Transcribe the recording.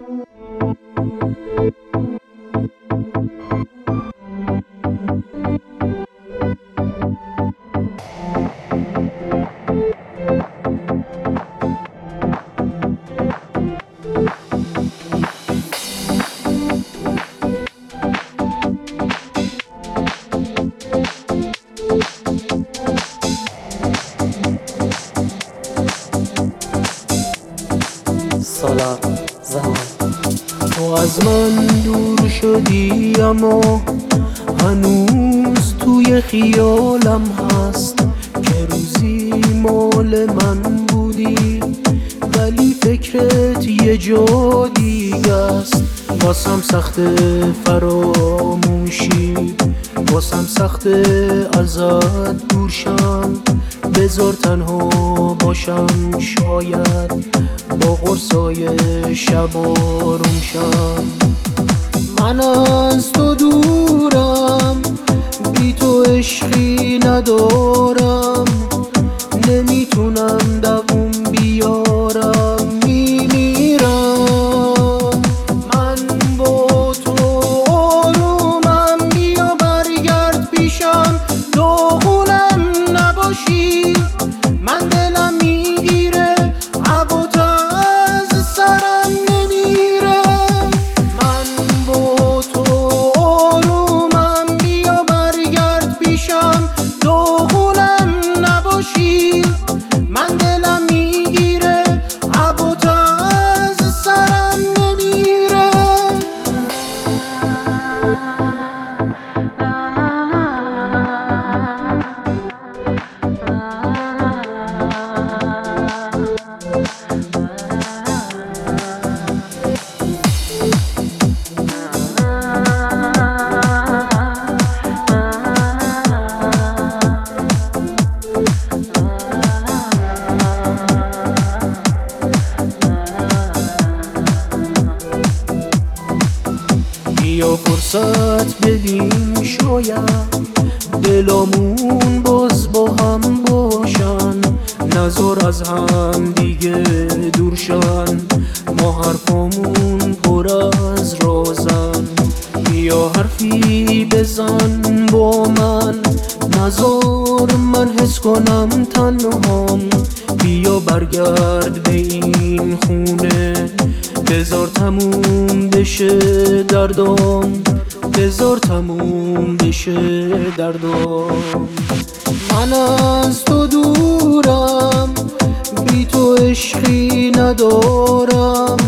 سالار زمان تو از من دور شدی اما هنوز توی خیالم هست که روزی مال من بودی، ولی فکرت یه جا دیگه است. واسم سخت فراموشی، واسم سخت ازت دور شم. بذار تنها باشم، شاید با قرصای شب آروم شم. من از تو دورم، بی تو عشقی ندارم، نمیتونم دووم بیارم، میمیرم. من با تو آرومم، بیا برگرد پیشم، داغونم نباشی. من دلم میگیره، عبوت از سرم نمیره. من با تو آرومم، بیا برگرد پیشم، داغونم نباشی. من دلم میگیره، عبوت از سرم نمیره. بیا فرصت بدیم، شاید دلامون باز با هم باشن. نذار از هم دیگه دور شن، ما حرفامون پر از رازن. بیا حرفی بزن با من، نذار من حس کنم تنهام. بیا برگرد به این خونه، بذار تموم بشه دردام، بذار تموم بشه دردام. من از تو دورم، بی تو عشقی ندارم،